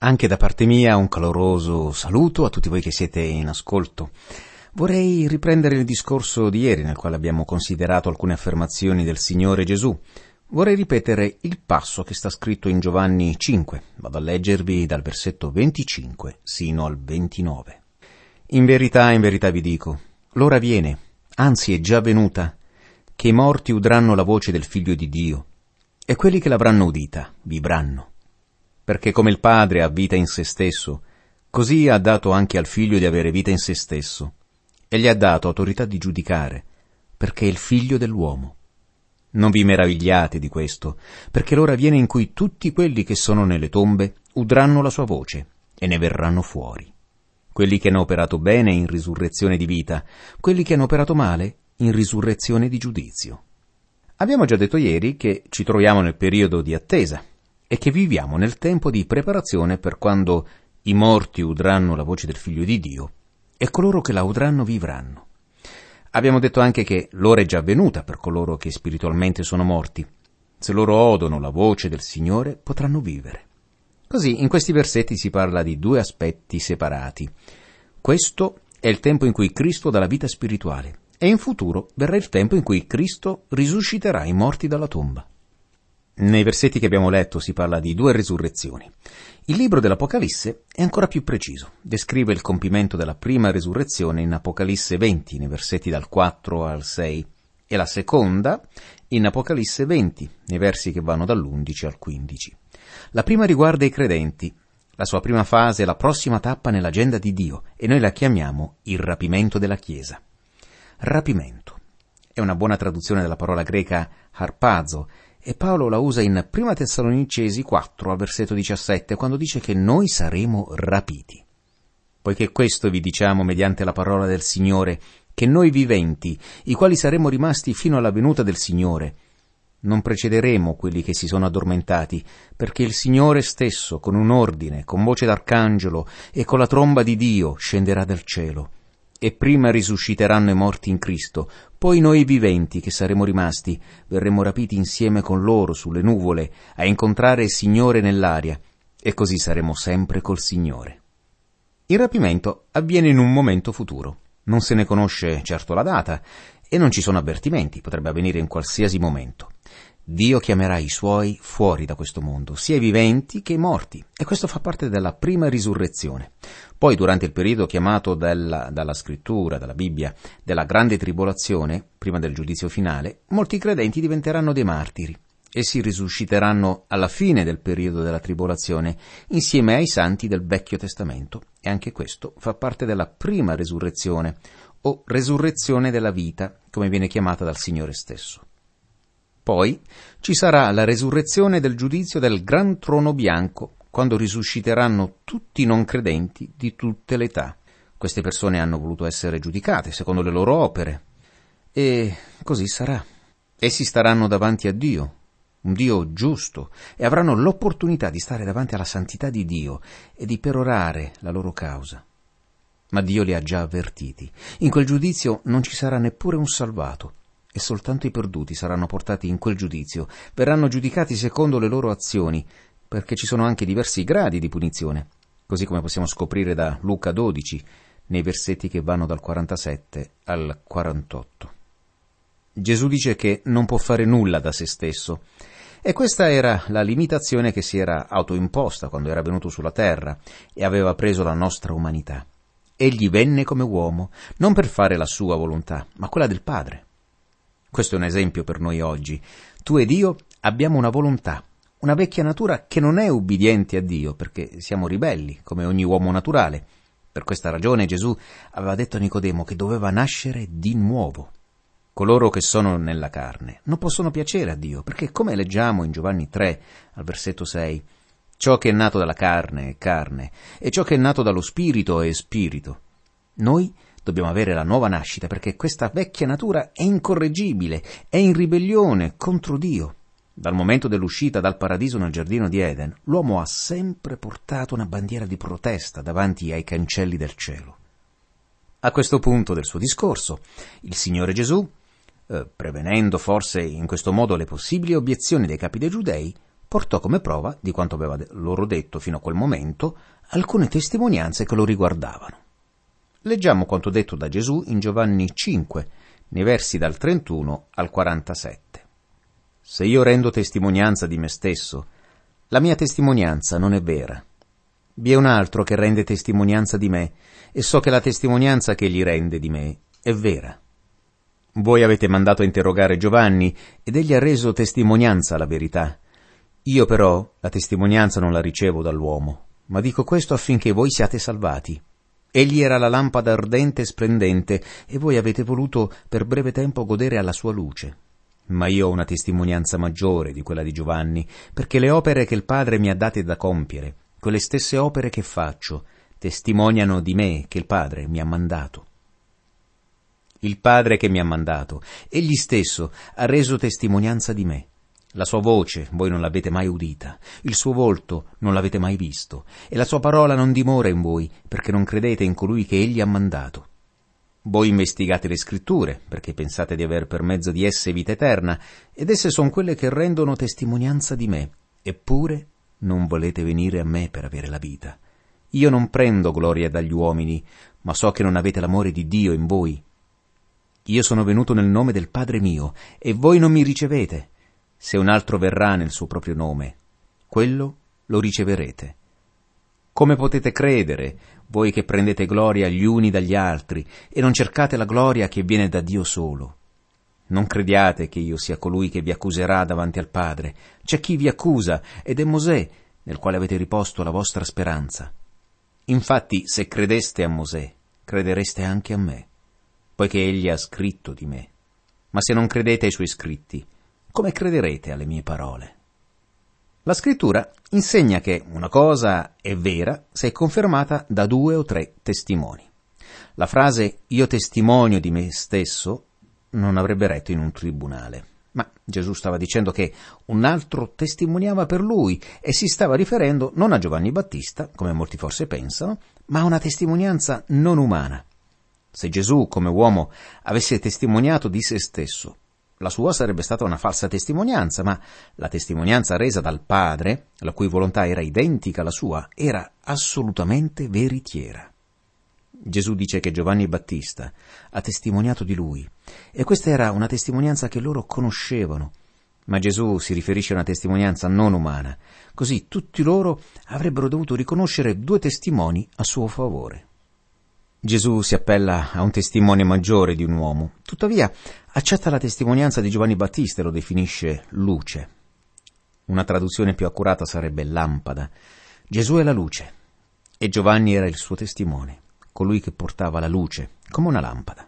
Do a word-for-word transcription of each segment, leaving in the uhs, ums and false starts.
Anche da parte mia un caloroso saluto a tutti voi che siete in ascolto. Vorrei riprendere il discorso di ieri nel quale abbiamo considerato alcune affermazioni del Signore Gesù. Vorrei ripetere il passo che sta scritto in Giovanni cinque. Vado a leggervi dal versetto venticinque sino al ventinove. In verità, in verità vi dico, l'ora viene, anzi è già venuta, che i morti udranno la voce del Figlio di Dio, e quelli che l'avranno udita vivranno. Perché come il Padre ha vita in se stesso, così ha dato anche al Figlio di avere vita in se stesso, e gli ha dato autorità di giudicare, perché è il Figlio dell'uomo. Non vi meravigliate di questo, perché l'ora viene in cui tutti quelli che sono nelle tombe udranno la sua voce, e ne verranno fuori. Quelli che hanno operato bene in risurrezione di vita, quelli che hanno operato male in risurrezione di giudizio. Abbiamo già detto ieri che ci troviamo nel periodo di attesa, e che viviamo nel tempo di preparazione per quando i morti udranno la voce del Figlio di Dio e coloro che la udranno vivranno. Abbiamo detto anche che l'ora è già venuta per coloro che spiritualmente sono morti. Se loro odono la voce del Signore potranno vivere. Così in questi versetti si parla di due aspetti separati. Questo è il tempo in cui Cristo dà la vita spirituale e in futuro verrà il tempo in cui Cristo risusciterà i morti dalla tomba. Nei versetti che abbiamo letto si parla di due risurrezioni. Il libro dell'Apocalisse è ancora più preciso. Descrive il compimento della prima risurrezione in Apocalisse venti, nei versetti dal quattro al sei, e la seconda in Apocalisse venti, nei versi che vanno dall'undici al quindici. La prima riguarda i credenti. La sua prima fase è la prossima tappa nell'agenda di Dio, e noi la chiamiamo il rapimento della Chiesa. Rapimento. È una buona traduzione della parola greca harpazo, e Paolo la usa in Prima Tessalonicesi quattro, al versetto diciassette, quando dice che noi saremo rapiti. Poiché questo vi diciamo mediante la parola del Signore, che noi viventi, i quali saremo rimasti fino alla venuta del Signore, non precederemo quelli che si sono addormentati, perché il Signore stesso, con un ordine, con voce d'arcangelo e con la tromba di Dio, scenderà dal cielo. E prima risusciteranno i morti in Cristo, poi noi viventi che saremo rimasti verremo rapiti insieme con loro sulle nuvole a incontrare il Signore nell'aria, e così saremo sempre col Signore. Il rapimento avviene in un momento futuro, non se ne conosce certo la data e non ci sono avvertimenti, potrebbe avvenire in qualsiasi momento. Dio chiamerà i suoi fuori da questo mondo, sia i viventi che i morti, e questo fa parte della prima risurrezione. Poi, durante il periodo chiamato dalla, dalla scrittura, dalla Bibbia, della grande tribolazione, prima del giudizio finale, molti credenti diventeranno dei martiri. Essi risusciteranno alla fine del periodo della tribolazione, insieme ai santi del Vecchio Testamento, e anche questo fa parte della prima risurrezione, o resurrezione della vita, come viene chiamata dal Signore stesso. Poi ci sarà la resurrezione del giudizio del gran trono bianco, quando risusciteranno tutti i non credenti di tutte le età. Queste persone hanno voluto essere giudicate secondo le loro opere, e così sarà. Essi staranno davanti a Dio, un Dio giusto, e avranno l'opportunità di stare davanti alla santità di Dio e di perorare la loro causa. Ma Dio li ha già avvertiti. In quel giudizio non ci sarà neppure un salvato, e soltanto i perduti saranno portati in quel giudizio, verranno giudicati secondo le loro azioni, perché ci sono anche diversi gradi di punizione, così come possiamo scoprire da Luca dodici, nei versetti che vanno dal quarantasette al quarantotto. Gesù dice che non può fare nulla da se stesso, e questa era la limitazione che si era autoimposta quando era venuto sulla terra e aveva preso la nostra umanità. Egli venne come uomo, non per fare la sua volontà, ma quella del Padre. Questo è un esempio per noi oggi. Tu ed io abbiamo una volontà, una vecchia natura che non è ubbidiente a Dio, perché siamo ribelli, come ogni uomo naturale. Per questa ragione Gesù aveva detto a Nicodemo che doveva nascere di nuovo. Coloro che sono nella carne non possono piacere a Dio, perché come leggiamo in Giovanni tre, al versetto sei, ciò che è nato dalla carne è carne, e ciò che è nato dallo spirito è spirito. Noi dobbiamo avere la nuova nascita, perché questa vecchia natura è incorreggibile, è in ribellione contro Dio. Dal momento dell'uscita dal paradiso nel giardino di Eden, l'uomo ha sempre portato una bandiera di protesta davanti ai cancelli del cielo. A questo punto del suo discorso, il Signore Gesù, eh, prevenendo forse in questo modo le possibili obiezioni dei capi dei giudei, portò come prova di quanto aveva loro detto fino a quel momento alcune testimonianze che lo riguardavano. Leggiamo quanto detto da Gesù in Giovanni cinque, nei versi dal trentuno al quarantasette. Se io rendo testimonianza di me stesso, la mia testimonianza non è vera. Vi è un altro che rende testimonianza di me, e so che la testimonianza che egli rende di me è vera. Voi avete mandato a interrogare Giovanni, ed egli ha reso testimonianza alla verità. Io però la testimonianza non la ricevo dall'uomo, ma dico questo affinché voi siate salvati. Egli era la lampada ardente e splendente, e voi avete voluto per breve tempo godere alla sua luce. Ma io ho una testimonianza maggiore di quella di Giovanni, perché le opere che il Padre mi ha date da compiere, quelle stesse opere che faccio, testimoniano di me che il Padre mi ha mandato. Il Padre che mi ha mandato, egli stesso ha reso testimonianza di me. La sua voce voi non l'avete mai udita, il suo volto non l'avete mai visto, e la sua parola non dimora in voi, perché non credete in colui che egli ha mandato. Voi investigate le scritture, perché pensate di aver per mezzo di esse vita eterna, ed esse sono quelle che rendono testimonianza di me, eppure non volete venire a me per avere la vita. Io non prendo gloria dagli uomini, ma so che non avete l'amore di Dio in voi. Io sono venuto nel nome del Padre mio, e voi non mi ricevete. Se un altro verrà nel suo proprio nome, quello lo riceverete. Come potete credere, voi che prendete gloria gli uni dagli altri, e non cercate la gloria che viene da Dio solo? Non crediate che io sia colui che vi accuserà davanti al Padre. C'è chi vi accusa, ed è Mosè, nel quale avete riposto la vostra speranza. Infatti, se credeste a Mosè, credereste anche a me, poiché egli ha scritto di me. Ma se non credete ai suoi scritti, come crederete alle mie parole? La scrittura insegna che una cosa è vera se è confermata da due o tre testimoni. La frase «io testimonio di me stesso» non avrebbe retto in un tribunale, ma Gesù stava dicendo che un altro testimoniava per lui e si stava riferendo non a Giovanni Battista, come molti forse pensano, ma a una testimonianza non umana. Se Gesù, come uomo, avesse testimoniato di se stesso, la sua sarebbe stata una falsa testimonianza, ma la testimonianza resa dal Padre, la cui volontà era identica alla sua, era assolutamente veritiera. Gesù dice che Giovanni Battista ha testimoniato di lui, e questa era una testimonianza che loro conoscevano, ma Gesù si riferisce a una testimonianza non umana, così tutti loro avrebbero dovuto riconoscere due testimoni a suo favore. Gesù si appella a un testimone maggiore di un uomo, tuttavia accetta la testimonianza di Giovanni Battista e lo definisce luce. Una traduzione più accurata sarebbe lampada. Gesù è la luce e Giovanni era il suo testimone, colui che portava la luce come una lampada.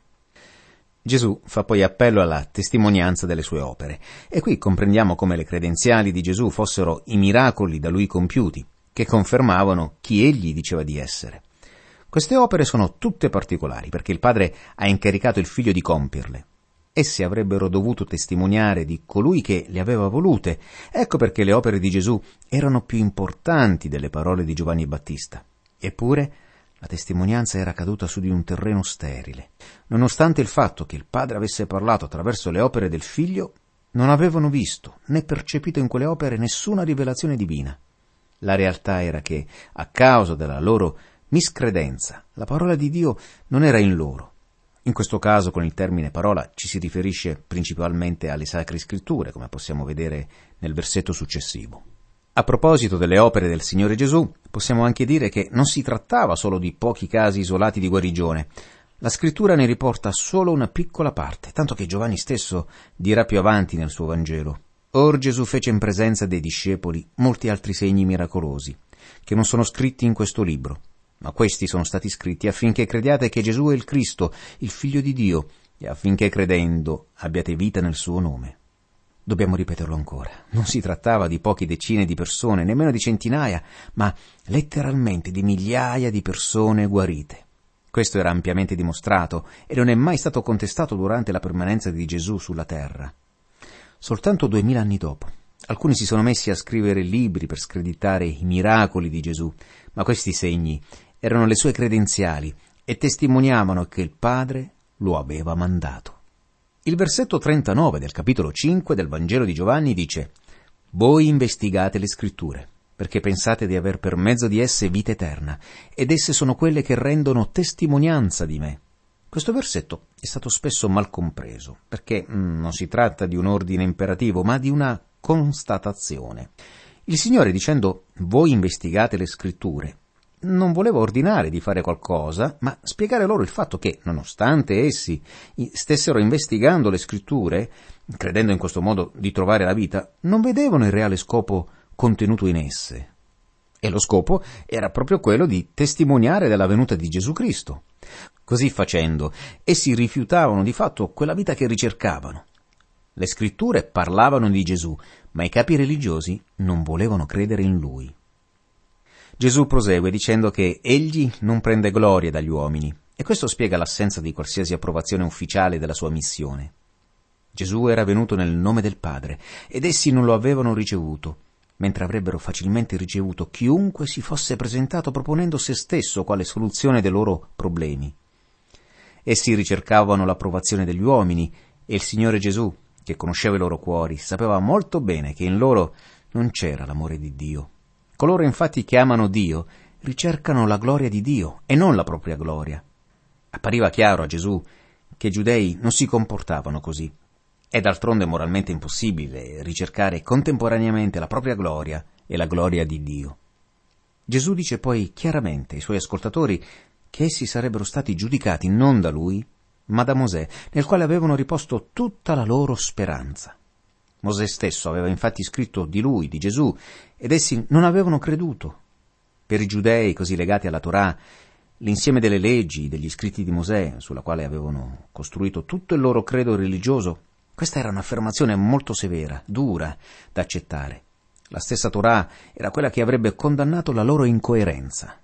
Gesù fa poi appello alla testimonianza delle sue opere, e qui comprendiamo come le credenziali di Gesù fossero i miracoli da lui compiuti, che confermavano chi egli diceva di essere. Queste opere sono tutte particolari, perché il Padre ha incaricato il Figlio di compierle. Esse avrebbero dovuto testimoniare di colui che le aveva volute. Ecco perché le opere di Gesù erano più importanti delle parole di Giovanni Battista. Eppure la testimonianza era caduta su di un terreno sterile. Nonostante il fatto che il Padre avesse parlato attraverso le opere del Figlio, non avevano visto né percepito in quelle opere nessuna rivelazione divina. La realtà era che, a causa della loro miscredenza, la parola di Dio non era in loro. In questo caso, con il termine parola, ci si riferisce principalmente alle Sacre Scritture, come possiamo vedere nel versetto successivo. A proposito delle opere del Signore Gesù, possiamo anche dire che non si trattava solo di pochi casi isolati di guarigione. La Scrittura ne riporta solo una piccola parte, tanto che Giovanni stesso dirà più avanti nel suo Vangelo: «Or Gesù fece in presenza dei discepoli molti altri segni miracolosi, che non sono scritti in questo libro. Ma questi sono stati scritti affinché crediate che Gesù è il Cristo, il Figlio di Dio, e affinché credendo abbiate vita nel suo nome». Dobbiamo ripeterlo ancora. Non si trattava di poche decine di persone, nemmeno di centinaia, ma letteralmente di migliaia di persone guarite. Questo era ampiamente dimostrato e non è mai stato contestato durante la permanenza di Gesù sulla terra. Soltanto duemila anni dopo, alcuni si sono messi a scrivere libri per screditare i miracoli di Gesù, ma questi segni erano le sue credenziali e testimoniavano che il Padre lo aveva mandato. Il versetto trentanove del capitolo cinque del Vangelo di Giovanni dice: Voi investigate le scritture, perché pensate di aver per mezzo di esse vita eterna, ed esse sono quelle che rendono testimonianza di me. Questo versetto è stato spesso mal compreso, perché mm, non si tratta di un ordine imperativo, ma di una constatazione. Il Signore, dicendo «voi investigate le scritture», non voleva ordinare di fare qualcosa, ma spiegare loro il fatto che, nonostante essi stessero investigando le scritture, credendo in questo modo di trovare la vita, non vedevano il reale scopo contenuto in esse. E lo scopo era proprio quello di testimoniare della venuta di Gesù Cristo. Così facendo, essi rifiutavano di fatto quella vita che ricercavano. Le scritture parlavano di Gesù, ma i capi religiosi non volevano credere in Lui. Gesù prosegue dicendo che egli non prende gloria dagli uomini, e questo spiega l'assenza di qualsiasi approvazione ufficiale della sua missione. Gesù era venuto nel nome del Padre, ed essi non lo avevano ricevuto, mentre avrebbero facilmente ricevuto chiunque si fosse presentato proponendo se stesso quale soluzione dei loro problemi. Essi ricercavano l'approvazione degli uomini, e il Signore Gesù, che conosceva i loro cuori, sapeva molto bene che in loro non c'era l'amore di Dio. Coloro infatti che amano Dio ricercano la gloria di Dio e non la propria gloria. Appariva chiaro a Gesù che i giudei non si comportavano così. È d'altronde moralmente impossibile ricercare contemporaneamente la propria gloria e la gloria di Dio. Gesù dice poi chiaramente ai suoi ascoltatori che essi sarebbero stati giudicati non da Lui, ma da Mosè, nel quale avevano riposto tutta la loro speranza. Mosè stesso aveva infatti scritto di lui, di Gesù, ed essi non avevano creduto. Per i giudei così legati alla Torah, l'insieme delle leggi, degli scritti di Mosè, sulla quale avevano costruito tutto il loro credo religioso, questa era un'affermazione molto severa, dura da accettare. La stessa Torah era quella che avrebbe condannato la loro incoerenza.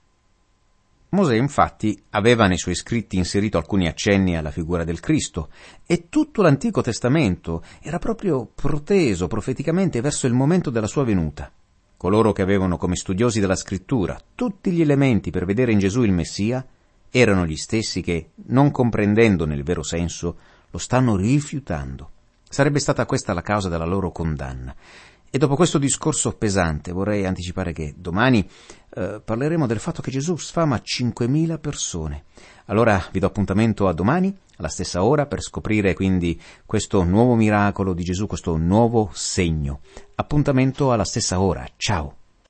Mosè infatti aveva nei suoi scritti inserito alcuni accenni alla figura del Cristo, e tutto l'Antico Testamento era proprio proteso profeticamente verso il momento della sua venuta. Coloro che avevano come studiosi della Scrittura tutti gli elementi per vedere in Gesù il Messia erano gli stessi che, non comprendendo nel vero senso, lo stanno rifiutando. Sarebbe stata questa la causa della loro condanna. E dopo questo discorso pesante vorrei anticipare che domani eh, parleremo del fatto che Gesù sfama cinquemila persone. Allora vi do appuntamento a domani, alla stessa ora, per scoprire quindi questo nuovo miracolo di Gesù, questo nuovo segno. Appuntamento alla stessa ora. Ciao!